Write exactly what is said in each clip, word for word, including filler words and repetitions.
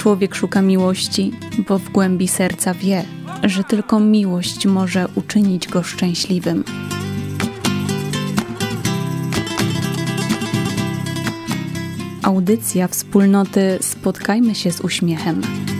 Człowiek szuka miłości, bo w głębi serca wie, że tylko miłość może uczynić go szczęśliwym. Audycja wspólnoty Spotkajmy się z uśmiechem.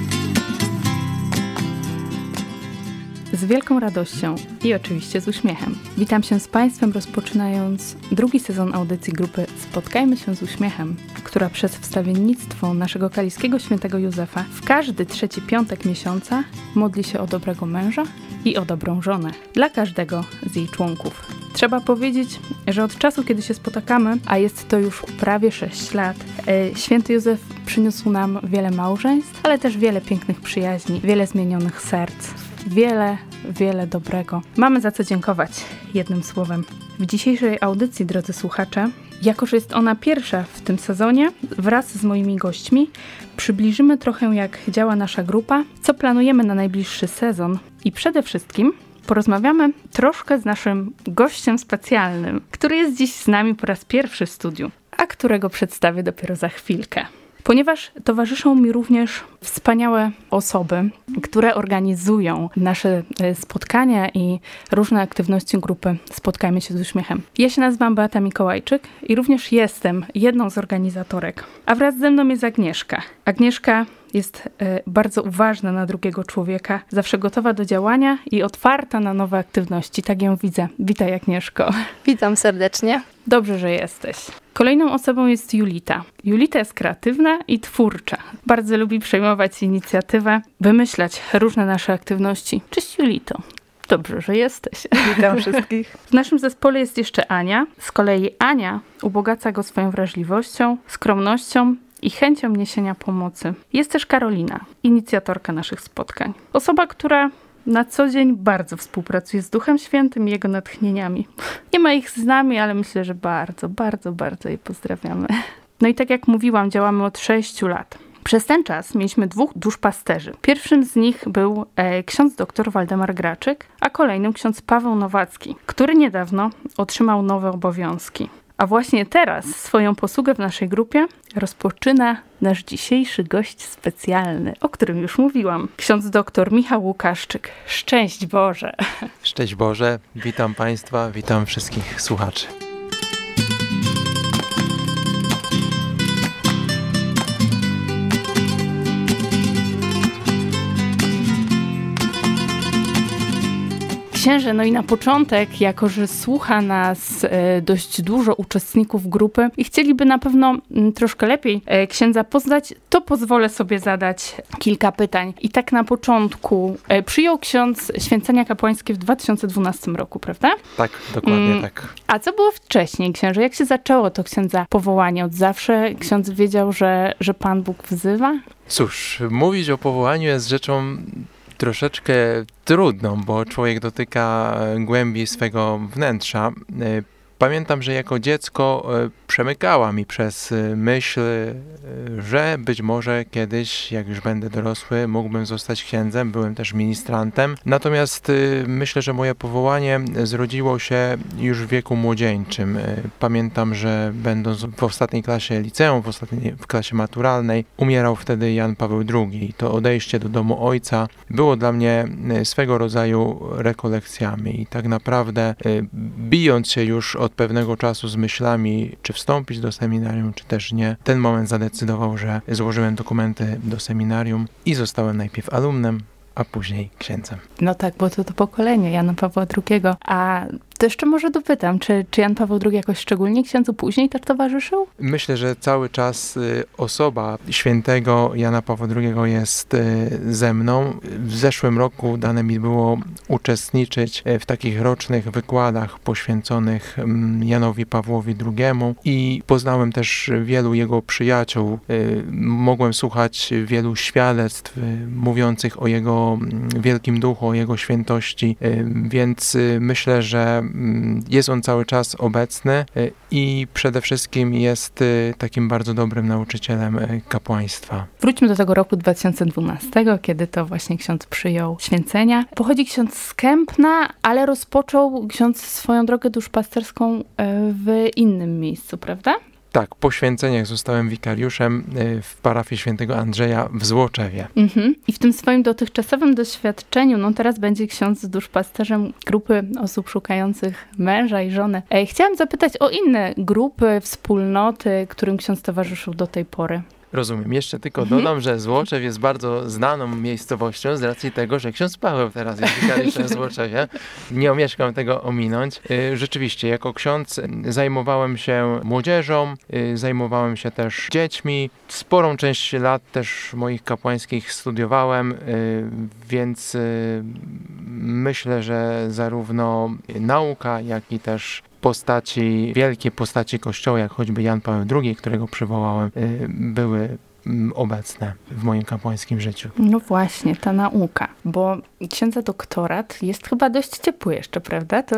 Z wielką radością i oczywiście z uśmiechem. Witam się z Państwem, rozpoczynając drugi sezon audycji grupy Spotkajmy się z uśmiechem, która przez wstawiennictwo naszego kaliskiego świętego Józefa w każdy trzeci piątek miesiąca modli się o dobrego męża i o dobrą żonę dla każdego z jej członków. Trzeba powiedzieć, że od czasu, kiedy się spotykamy, a jest to już prawie sześć lat, święty Józef przyniósł nam wiele małżeństw, ale też wiele pięknych przyjaźni, wiele zmienionych serc. Wiele, wiele dobrego. Mamy za co dziękować, jednym słowem. W dzisiejszej audycji, drodzy słuchacze, jako że jest ona pierwsza w tym sezonie, wraz z moimi gośćmi przybliżymy trochę, jak działa nasza grupa, co planujemy na najbliższy sezon i przede wszystkim porozmawiamy troszkę z naszym gościem specjalnym, który jest dziś z nami po raz pierwszy w studiu, a którego przedstawię dopiero za chwilkę. Ponieważ towarzyszą mi również wspaniałe osoby, które organizują nasze spotkania i różne aktywności grupy Spotkajmy się z uśmiechem. Ja się nazywam Beata Mikołajczyk i również jestem jedną z organizatorek. A wraz ze mną jest Agnieszka. Agnieszka jest bardzo uważna na drugiego człowieka, zawsze gotowa do działania i otwarta na nowe aktywności. Tak ją widzę. Witaj, Agnieszko. Witam serdecznie. Dobrze, że jesteś. Kolejną osobą jest Julita. Julita jest kreatywna i twórcza. Bardzo lubi przejmować inicjatywę, wymyślać różne nasze aktywności. Cześć, Julito. Dobrze, że jesteś. Witam wszystkich. W naszym zespole jest jeszcze Ania. Z kolei Ania ubogaca go swoją wrażliwością, skromnością i chęcią niesienia pomocy. Jest też Karolina, inicjatorka naszych spotkań. Osoba, która na co dzień bardzo współpracuje z Duchem Świętym i jego natchnieniami. Nie ma ich z nami, ale myślę, że bardzo, bardzo, bardzo je pozdrawiamy. No i tak jak mówiłam, działamy od sześciu lat. Przez ten czas mieliśmy dwóch duszpasterzy. Pierwszym z nich był e, ksiądz dr Waldemar Graczyk, a kolejnym ksiądz Paweł Nowacki, który niedawno otrzymał nowe obowiązki. A właśnie teraz swoją posługę w naszej grupie rozpoczyna nasz dzisiejszy gość specjalny, o którym już mówiłam. Ksiądz dr Michał Łukaszczyk. Szczęść Boże! Szczęść Boże! Witam Państwa, witam wszystkich słuchaczy. Księże, no i na początek, jako że słucha nas e, dość dużo uczestników grupy i chcieliby na pewno m, troszkę lepiej e, księdza poznać, to pozwolę sobie zadać kilka pytań. I tak na początku, e, przyjął ksiądz święcenia kapłańskie w dwa tysiące dwunastym roku, prawda? Tak, dokładnie mm, tak. A co było wcześniej, księże? Jak się zaczęło to księdza powołanie? Od zawsze ksiądz wiedział, że, że Pan Bóg wzywa? Cóż, mówić o powołaniu jest rzeczą troszeczkę trudną, bo człowiek dotyka głębi swego wnętrza. Pamiętam, że jako dziecko przemykała mi przez myśl, że być może kiedyś, jak już będę dorosły, mógłbym zostać księdzem. Byłem też ministrantem. Natomiast myślę, że moje powołanie zrodziło się już w wieku młodzieńczym. Pamiętam, że będąc w ostatniej klasie liceum, w ostatniej w klasie maturalnej, umierał wtedy Jan Paweł drugi. To odejście do domu ojca było dla mnie swego rodzaju rekolekcjami. I tak naprawdę bijąc się już od pewnego czasu z myślami, czy wstąpić do seminarium, czy też nie, ten moment zadecydował, że złożyłem dokumenty do seminarium i zostałem najpierw alumnem, a później księdzem. No tak, bo to to pokolenie Jana Pawła drugiego. A to jeszcze może dopytam, czy, czy Jan Paweł drugi jakoś szczególnie księdzu później też towarzyszył? Myślę, że cały czas y, osoba świętego Jana Pawła drugiego jest y, ze mną. W zeszłym roku dane mi było uczestniczyć w takich rocznych wykładach poświęconych y, Janowi Pawłowi drugiemu i poznałem też wielu jego przyjaciół. Y, mogłem słuchać wielu świadectw y, mówiących o jego y, wielkim duchu, o jego świętości, y, więc y, myślę, że jest on cały czas obecny i przede wszystkim jest takim bardzo dobrym nauczycielem kapłaństwa. Wróćmy do tego roku dwa tysiące dwunastego, kiedy to właśnie ksiądz przyjął święcenia. Pochodzi ksiądz z Kępna, ale rozpoczął ksiądz swoją drogę duszpasterską w innym miejscu, prawda? Tak, po święceniach zostałem wikariuszem w parafii świętego Andrzeja w Złoczewie. Mhm. I w tym swoim dotychczasowym doświadczeniu, no teraz będzie ksiądz duszpasterzem grupy osób szukających męża i żony. E, chciałam zapytać o inne grupy, wspólnoty, którym ksiądz towarzyszył do tej pory. Rozumiem. Jeszcze tylko dodam, że Złoczew jest bardzo znaną miejscowością z racji tego, że ksiądz Paweł teraz jest wikariuszem w Złoczewie. Nie omieszkam tego ominąć. Rzeczywiście, jako ksiądz zajmowałem się młodzieżą, zajmowałem się też dziećmi. Sporą część lat też moich kapłańskich studiowałem, więc myślę, że zarówno nauka, jak i też postaci, wielkie postaci Kościoła, jak choćby Jan Paweł drugi, którego przywołałem, były obecne w moim kapłańskim życiu. No właśnie, ta nauka, bo księdza doktorat jest chyba dość ciepły jeszcze, prawda? To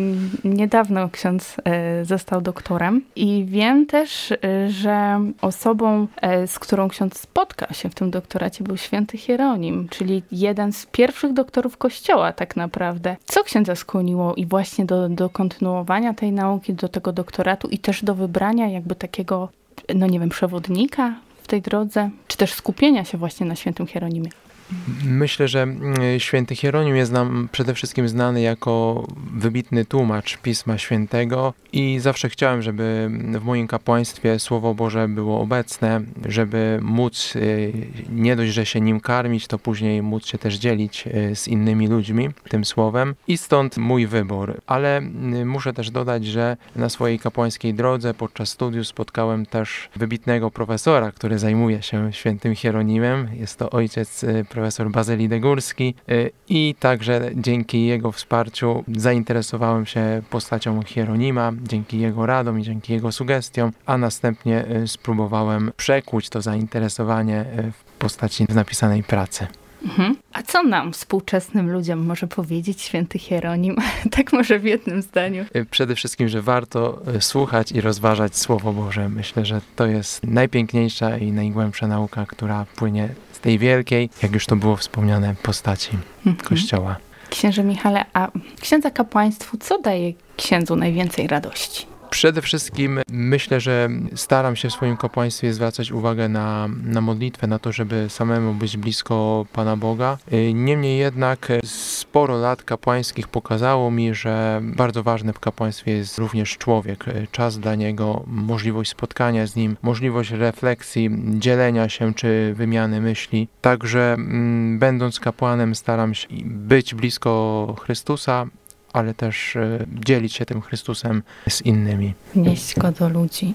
niedawno ksiądz został doktorem i wiem też, że osobą, z którą ksiądz spotkał się w tym doktoracie, był święty Hieronim, czyli jeden z pierwszych doktorów Kościoła tak naprawdę. Co księdza skłoniło i właśnie do, do kontynuowania tej nauki, do tego doktoratu i też do wybrania jakby takiego, no nie wiem, przewodnika w tej drodze, czy też skupienia się właśnie na świętym Hieronimie? Myślę, że święty Hieronim jest nam przede wszystkim znany jako wybitny tłumacz Pisma Świętego i zawsze chciałem, żeby w moim kapłaństwie Słowo Boże było obecne, żeby móc nie dość, że się nim karmić, to później móc się też dzielić z innymi ludźmi tym Słowem i stąd mój wybór. Ale muszę też dodać, że na swojej kapłańskiej drodze podczas studiów spotkałem też wybitnego profesora, który zajmuje się świętym Hieronimem. Jest to ojciec profesor Bazyli de Górski i także dzięki jego wsparciu zainteresowałem się postacią Hieronima, dzięki jego radom i dzięki jego sugestiom, a następnie spróbowałem przekuć to zainteresowanie w postaci napisanej pracy. Mhm. A co nam, współczesnym ludziom, może powiedzieć święty Hieronim? Tak może w jednym zdaniu. Przede wszystkim, że warto słuchać i rozważać Słowo Boże. Myślę, że to jest najpiękniejsza i najgłębsza nauka, która płynie z tej wielkiej, jak już to było wspomniane, postaci mhm. Kościoła. Księże Michale, a księdza kapłaństwu co daje księdzu najwięcej radości? Przede wszystkim myślę, że staram się w swoim kapłaństwie zwracać uwagę na, na modlitwę, na to, żeby samemu być blisko Pana Boga. Niemniej jednak sporo lat kapłańskich pokazało mi, że bardzo ważny w kapłaństwie jest również człowiek. Czas dla niego, możliwość spotkania z nim, możliwość refleksji, dzielenia się czy wymiany myśli. Także m, będąc kapłanem staram się być blisko Chrystusa, ale też dzielić się tym Chrystusem z innymi. Nieść go do ludzi.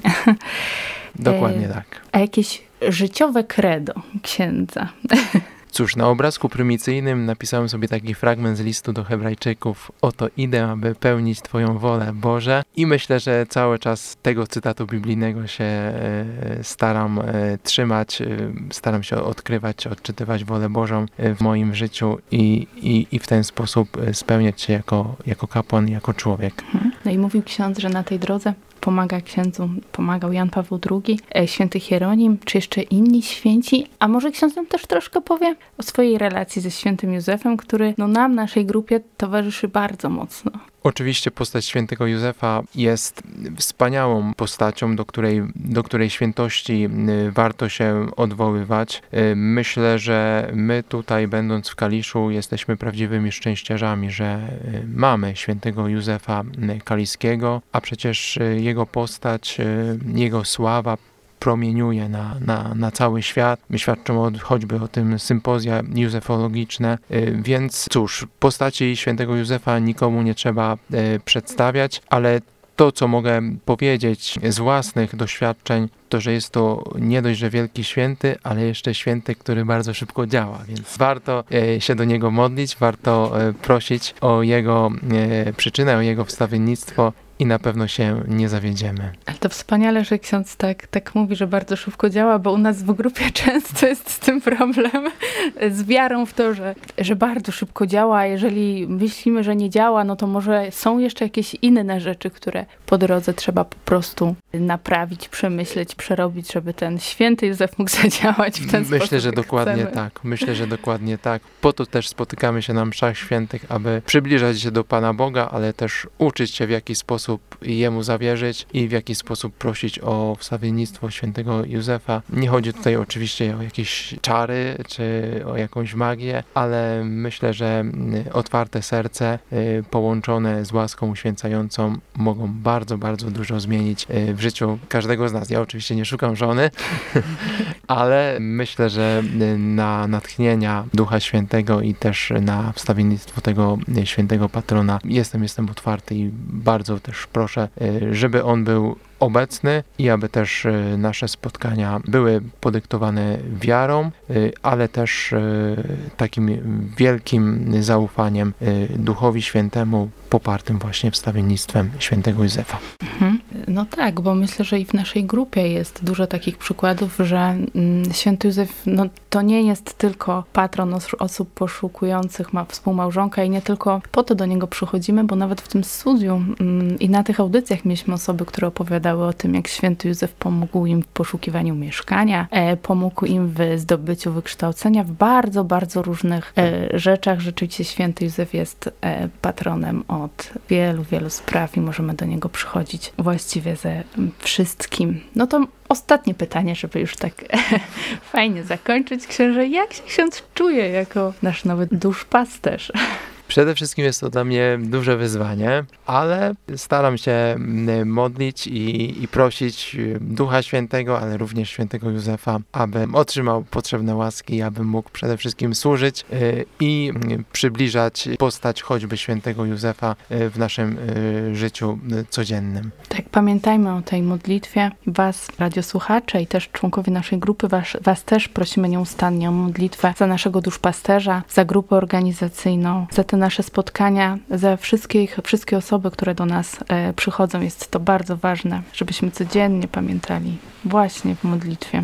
Dokładnie tak. A jakieś życiowe credo księdza? Cóż, na obrazku prymicyjnym napisałem sobie taki fragment z listu do Hebrajczyków. Oto idę, aby pełnić Twoją wolę, Boże. I myślę, że cały czas tego cytatu biblijnego się staram trzymać, staram się odkrywać, odczytywać wolę Bożą w moim życiu i, i, i w ten sposób spełniać się jako, jako kapłan, jako człowiek. No i mówił ksiądz, że na tej drodze pomaga księdzu, pomagał Jan Paweł drugi, święty Hieronim, czy jeszcze inni święci. A może ksiądz nam też troszkę powie o swojej relacji ze świętym Józefem, który no, nam, naszej grupie towarzyszy bardzo mocno. Oczywiście postać świętego Józefa jest wspaniałą postacią, do której, do której świętości warto się odwoływać. Myślę, że my tutaj, będąc w Kaliszu, jesteśmy prawdziwymi szczęściarzami, że mamy świętego Józefa Kaliskiego, a przecież jego postać, jego sława promieniuje na, na, na cały świat. My świadczą od, choćby o tym sympozja józefologiczne, więc cóż, postaci świętego Józefa nikomu nie trzeba przedstawiać, ale to, co mogę powiedzieć z własnych doświadczeń, to, że jest to nie dość, że wielki święty, ale jeszcze święty, który bardzo szybko działa, więc warto się do niego modlić, warto prosić o jego przyczynę, o jego wstawiennictwo i na pewno się nie zawiedziemy. Ale to wspaniale, że ksiądz tak, tak mówi, że bardzo szybko działa, bo u nas w grupie często jest z tym problem, z wiarą w to, że, że bardzo szybko działa, a jeżeli myślimy, że nie działa, no to może są jeszcze jakieś inne rzeczy, które po drodze trzeba po prostu naprawić, przemyśleć, przerobić, żeby ten święty Józef mógł zadziałać w ten Myślę, sposób, że dokładnie chcemy. tak. Myślę, że dokładnie tak. Po to też spotykamy się na mszach świętych, aby przybliżać się do Pana Boga, ale też uczyć się, w jaki sposób sposób jemu zawierzyć i w jaki sposób prosić o wstawiennictwo świętego Józefa. Nie chodzi tutaj oczywiście o jakieś czary czy o jakąś magię, ale myślę, że otwarte serce połączone z łaską uświęcającą mogą bardzo, bardzo dużo zmienić w życiu każdego z nas. Ja oczywiście nie szukam żony, ale myślę, że na natchnienia Ducha Świętego i też na wstawiennictwo tego świętego patrona jestem, jestem otwarty i bardzo też proszę, żeby on był obecny i aby też nasze spotkania były podyktowane wiarą, ale też takim wielkim zaufaniem Duchowi Świętemu, popartym właśnie wstawiennictwem świętego Józefa. Mhm. No tak, bo myślę, że i w naszej grupie jest dużo takich przykładów, że mm, święty Józef no, to nie jest tylko patron os- osób poszukujących ma współmałżonka i nie tylko po to do niego przychodzimy, bo nawet w tym studium mm, i na tych audycjach mieliśmy osoby, które opowiadały o tym, jak święty Józef pomógł im w poszukiwaniu mieszkania, e, pomógł im w zdobyciu wykształcenia w bardzo, bardzo różnych e, rzeczach. Rzeczywiście święty Józef jest e, patronem od wielu, wielu spraw i możemy do niego przychodzić właściwie ze wszystkim. No to ostatnie pytanie, żeby już tak fajnie zakończyć. Księże, jak się ksiądz czuje jako nasz nowy duszpasterz? Przede wszystkim jest to dla mnie duże wyzwanie, ale staram się modlić i, i prosić Ducha Świętego, ale również świętego Józefa, aby otrzymał potrzebne łaski, aby mógł przede wszystkim służyć i przybliżać postać choćby świętego Józefa w naszym życiu codziennym. Tak, pamiętajmy o tej modlitwie. Was, radiosłuchacze i też członkowie naszej grupy, was, was też prosimy nieustannie o modlitwę za naszego duszpasterza, za grupę organizacyjną, za te nasze spotkania, za wszystkich, wszystkie osoby, które do nas e, przychodzą. Jest to bardzo ważne, żebyśmy codziennie pamiętali właśnie w modlitwie.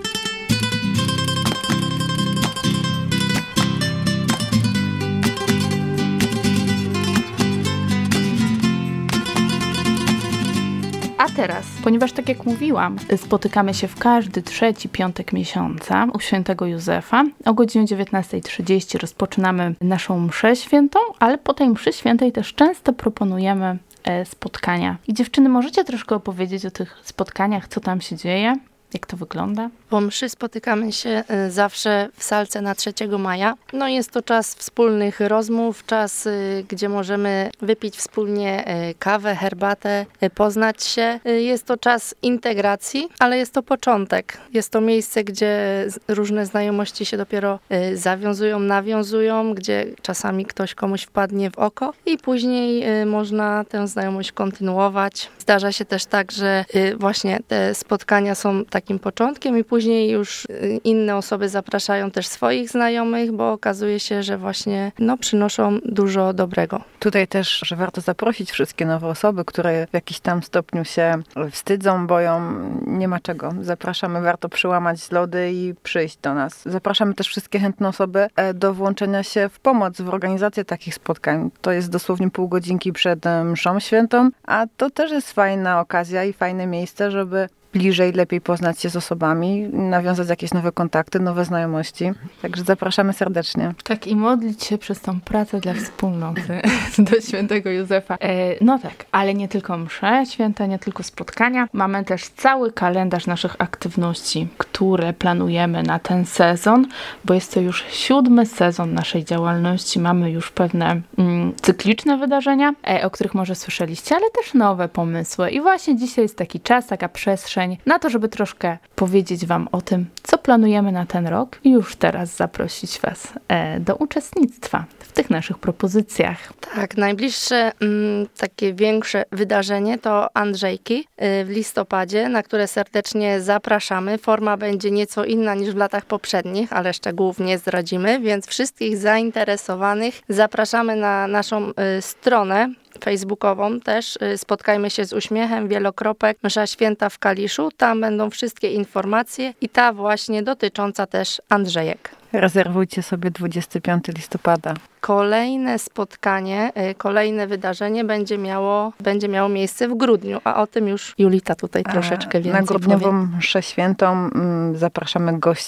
A teraz, ponieważ tak jak mówiłam, spotykamy się w każdy trzeci piątek miesiąca u świętego Józefa. O godzinie dziewiętnasta trzydzieści rozpoczynamy naszą mszę świętą, ale po tej mszy świętej też często proponujemy spotkania. I dziewczyny, możecie troszkę opowiedzieć o tych spotkaniach, co tam się dzieje? Jak to wygląda? Po mszy spotykamy się zawsze w salce na trzeciego maja. No jest to czas wspólnych rozmów, czas, gdzie możemy wypić wspólnie kawę, herbatę, poznać się. Jest to czas integracji, ale jest to początek. Jest to miejsce, gdzie różne znajomości się dopiero zawiązują, nawiązują, gdzie czasami ktoś komuś wpadnie w oko i później można tę znajomość kontynuować. Zdarza się też tak, że właśnie te spotkania są takim początkiem i później już inne osoby zapraszają też swoich znajomych, bo okazuje się, że właśnie no, przynoszą dużo dobrego. Tutaj też, że warto zaprosić wszystkie nowe osoby, które w jakiś tam stopniu się wstydzą, boją, nie ma czego. Zapraszamy, warto przełamać lody i przyjść do nas. Zapraszamy też wszystkie chętne osoby do włączenia się w pomoc, w organizację takich spotkań. To jest dosłownie pół godzinki przed mszą świętą, a to też jest fajna okazja i fajne miejsce, żeby bliżej, lepiej poznać się z osobami, nawiązać jakieś nowe kontakty, nowe znajomości. Także zapraszamy serdecznie. Tak, i modlić się przez tą pracę dla wspólnoty do świętego Józefa. E, no tak, ale nie tylko msze święte, nie tylko spotkania. Mamy też cały kalendarz naszych aktywności, które planujemy na ten sezon, bo jest to już siódmy sezon naszej działalności. Mamy już pewne mm, cykliczne wydarzenia, e, o których może słyszeliście, ale też nowe pomysły. I właśnie dzisiaj jest taki czas, taka przestrzeń na to, żeby troszkę powiedzieć wam o tym, co planujemy na ten rok i już teraz zaprosić was e, do uczestnictwa w tych naszych propozycjach. Tak, najbliższe m, takie większe wydarzenie to Andrzejki y, w listopadzie, na które serdecznie zapraszamy. Forma będzie nieco inna niż w latach poprzednich, ale szczegółów nie zdradzimy, więc wszystkich zainteresowanych zapraszamy na naszą y, stronę facebookową też. Spotkajmy się z uśmiechem, wielokropek, msza święta w Kaliszu. Tam będą wszystkie informacje i ta właśnie dotycząca też Andrzejek. Rezerwujcie sobie dwudziestego piątego listopada. Kolejne spotkanie, kolejne wydarzenie będzie miało, będzie miało miejsce w grudniu, a o tym już Julita tutaj troszeczkę więcej Na grudniową powie. mszę świętą zapraszamy gościa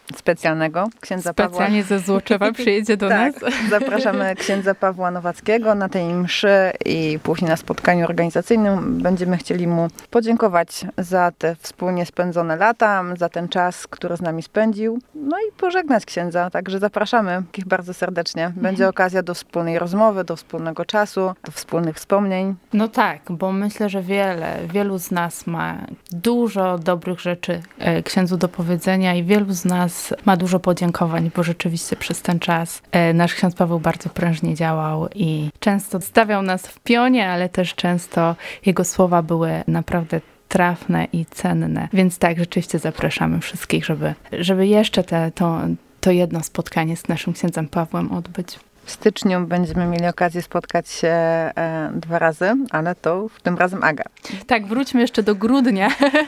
specjalnego. Księdza Specjalnie Pawła. ze Złoczewa przyjedzie do tak, nas. Zapraszamy księdza Pawła Nowackiego na tej mszy i później na spotkaniu organizacyjnym. Będziemy chcieli mu podziękować za te wspólnie spędzone lata, za ten czas, który z nami spędził. No i pożegnać księdza. Także zapraszamy ich bardzo serdecznie. Będzie okazja do wspólnej rozmowy, do wspólnego czasu, do wspólnych wspomnień. No tak, bo myślę, że wiele, wielu z nas ma dużo dobrych rzeczy e, księdzu do powiedzenia i wielu z nas ma dużo podziękowań, bo rzeczywiście przez ten czas e, nasz ksiądz Paweł bardzo prężnie działał i często stawiał nas w pionie, ale też często jego słowa były naprawdę trafne i cenne. Więc tak, rzeczywiście zapraszamy wszystkich, żeby, żeby jeszcze te, to, to jedno spotkanie z naszym księdzem Pawłem odbyć. W styczniu będziemy mieli okazję spotkać się e, dwa razy, ale to w tym razem Aga. Tak, wróćmy jeszcze do grudnia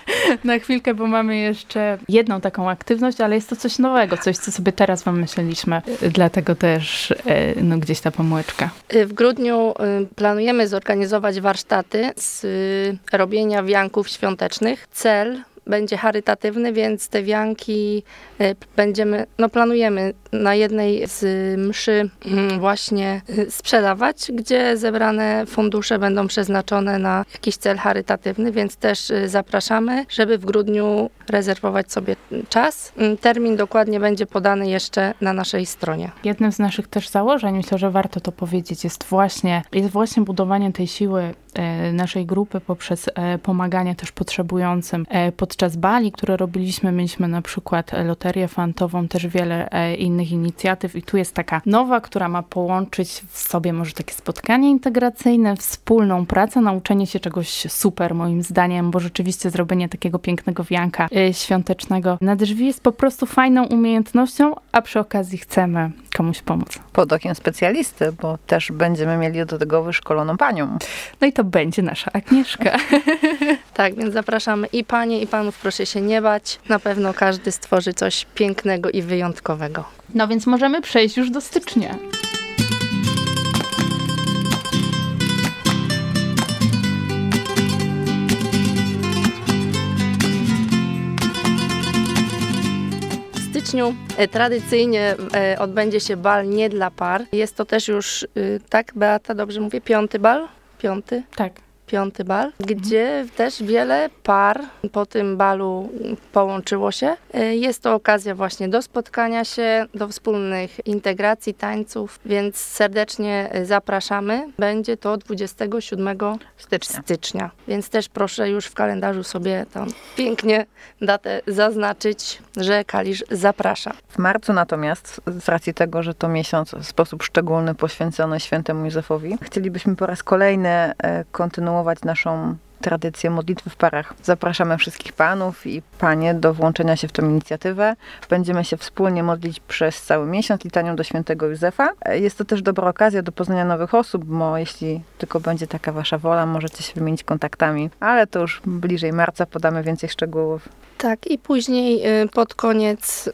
na chwilkę, bo mamy jeszcze jedną taką aktywność, ale jest to coś nowego, coś, co sobie teraz wymyśliliśmy. Dlatego też e, no, gdzieś ta pomłeczka. W grudniu planujemy zorganizować warsztaty z robienia wianków świątecznych. Cel będzie charytatywny, więc te wianki będziemy, no planujemy na jednej z mszy właśnie sprzedawać, gdzie zebrane fundusze będą przeznaczone na jakiś cel charytatywny, więc też zapraszamy, żeby w grudniu rezerwować sobie czas. Termin dokładnie będzie podany jeszcze na naszej stronie. Jednym z naszych też założeń, myślę, że warto to powiedzieć, jest właśnie, jest właśnie budowanie tej siły naszej grupy poprzez pomaganie też potrzebującym. Podczas bali, które robiliśmy, mieliśmy na przykład loterię fantową, też wiele innych inicjatyw i tu jest taka nowa, która ma połączyć w sobie może takie spotkanie integracyjne, wspólną pracę, nauczenie się czegoś super moim zdaniem, bo rzeczywiście zrobienie takiego pięknego wianka świątecznego na drzwi jest po prostu fajną umiejętnością, a przy okazji chcemy komuś pomóc. Pod okiem specjalisty, bo też będziemy mieli do tego wyszkoloną panią. No i to będzie nasza Agnieszka. Tak, więc zapraszamy i panie, i panów, proszę się nie bać. Na pewno każdy stworzy coś pięknego i wyjątkowego. No więc możemy przejść już do stycznia. W styczniu tradycyjnie odbędzie się bal nie dla par. Jest to też już, tak Beata, dobrze mówię, piąty bal? Piąty? Tak. Piąty bal, gdzie też wiele par po tym balu połączyło się. Jest to okazja właśnie do spotkania się, do wspólnych integracji, tańców, więc serdecznie zapraszamy. Będzie to dwudziestego siódmego Stycznia. stycznia, więc też proszę już w kalendarzu sobie tam pięknie datę zaznaczyć, że Kalisz zaprasza. W marcu natomiast, z racji tego, że to miesiąc w sposób szczególny poświęcony świętemu Józefowi, chcielibyśmy po raz kolejny kontynuować naszą tradycję modlitwy w parach. Zapraszamy wszystkich panów i panie do włączenia się w tę inicjatywę. Będziemy się wspólnie modlić przez cały miesiąc litanią do świętego Józefa. Jest to też dobra okazja do poznania nowych osób, bo jeśli tylko będzie taka wasza wola, możecie się wymienić kontaktami, ale to już bliżej marca podamy więcej szczegółów. Tak, i później pod koniec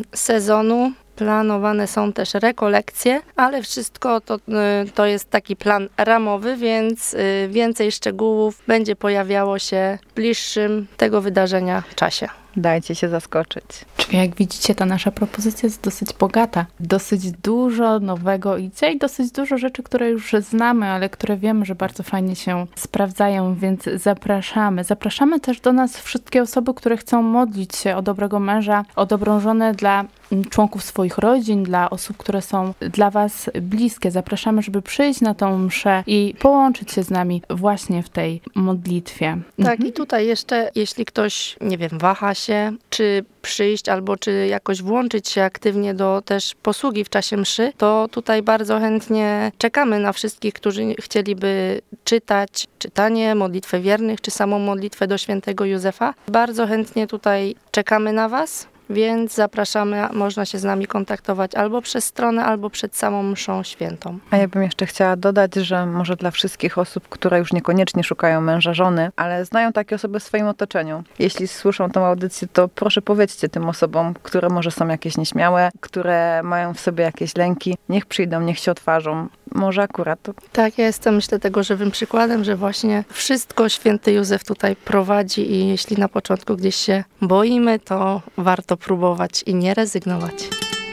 sezonu planowane są też rekolekcje, ale wszystko to, to jest taki plan ramowy, więc więcej szczegółów będzie pojawiało się w bliższym tego wydarzenia czasie. Dajcie się zaskoczyć. Czyli jak widzicie, ta nasza propozycja jest dosyć bogata. Dosyć dużo nowego idzie i dosyć dużo rzeczy, które już znamy, ale które wiemy, że bardzo fajnie się sprawdzają, więc zapraszamy. Zapraszamy też do nas wszystkie osoby, które chcą modlić się o dobrego męża, o dobrą żonę dla członków swoich rodzin, dla osób, które są dla was bliskie. Zapraszamy, żeby przyjść na tą mszę i połączyć się z nami właśnie w tej modlitwie. Tak, Mhm. i tutaj jeszcze, jeśli ktoś, nie wiem, waha się, czy przyjść albo czy jakoś włączyć się aktywnie do też posługi w czasie mszy, to tutaj bardzo chętnie czekamy na wszystkich, którzy chcieliby czytać czytanie, modlitwę wiernych, czy samą modlitwę do świętego Józefa. Bardzo chętnie tutaj czekamy na was. Więc zapraszamy, można się z nami kontaktować albo przez stronę, albo przed samą mszą świętą. A ja bym jeszcze chciała dodać, że może dla wszystkich osób, które już niekoniecznie szukają męża, żony, ale znają takie osoby w swoim otoczeniu. Jeśli słyszą tę audycję, to proszę powiedzcie tym osobom, które może są jakieś nieśmiałe, które mają w sobie jakieś lęki, niech przyjdą, niech się otworzą. może akurat to... Tak, ja jestem, myślę, tego żywym przykładem, że właśnie wszystko święty Józef tutaj prowadzi i jeśli na początku gdzieś się boimy, to warto próbować i nie rezygnować.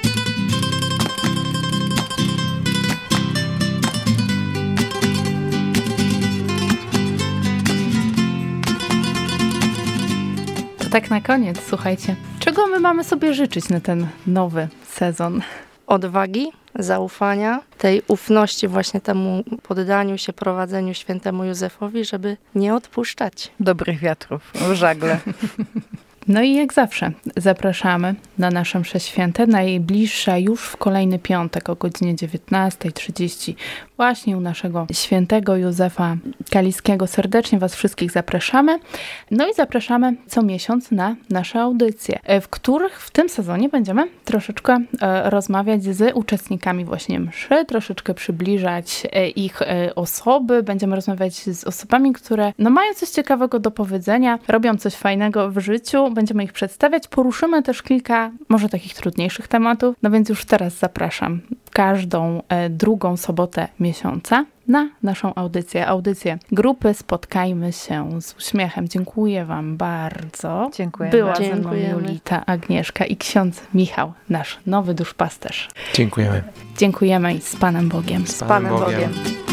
To tak na koniec, słuchajcie, czego my mamy sobie życzyć na ten nowy sezon? Odwagi, zaufania, tej ufności właśnie temu poddaniu się prowadzeniu świętemu Józefowi, żeby nie odpuszczać. Dobrych wiatrów w żagle. No i jak zawsze zapraszamy na nasze msze święte, najbliższa już w kolejny piątek o godzinie dziewiętnasta trzydzieści właśnie u naszego świętego Józefa Kaliskiego. Serdecznie Was wszystkich zapraszamy. No i zapraszamy co miesiąc na nasze audycje, w których w tym sezonie będziemy troszeczkę e, rozmawiać z uczestnikami właśnie mszy, troszeczkę przybliżać e, ich e, osoby. Będziemy rozmawiać z osobami, które no, mają coś ciekawego do powiedzenia, robią coś fajnego w życiu. Będziemy ich przedstawiać. Poruszymy też kilka może takich trudniejszych tematów. No więc już teraz zapraszam każdą e, drugą sobotę miesiąca na naszą audycję. Audycję grupy Spotkajmy się z Uśmiechem. Dziękuję Wam bardzo. Dziękuję. Była ze mną Dziękujemy. Julita, Agnieszka i ksiądz Michał, nasz nowy duszpasterz. Dziękujemy. Dziękujemy i z Panem Bogiem. Z Panem Bogiem.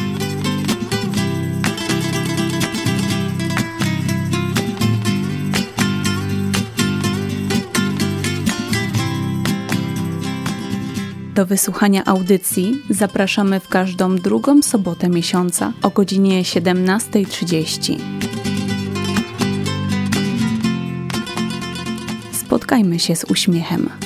Do wysłuchania audycji zapraszamy w każdą drugą sobotę miesiąca o godzinie siedemnasta trzydzieści. Spotkajmy się z uśmiechem.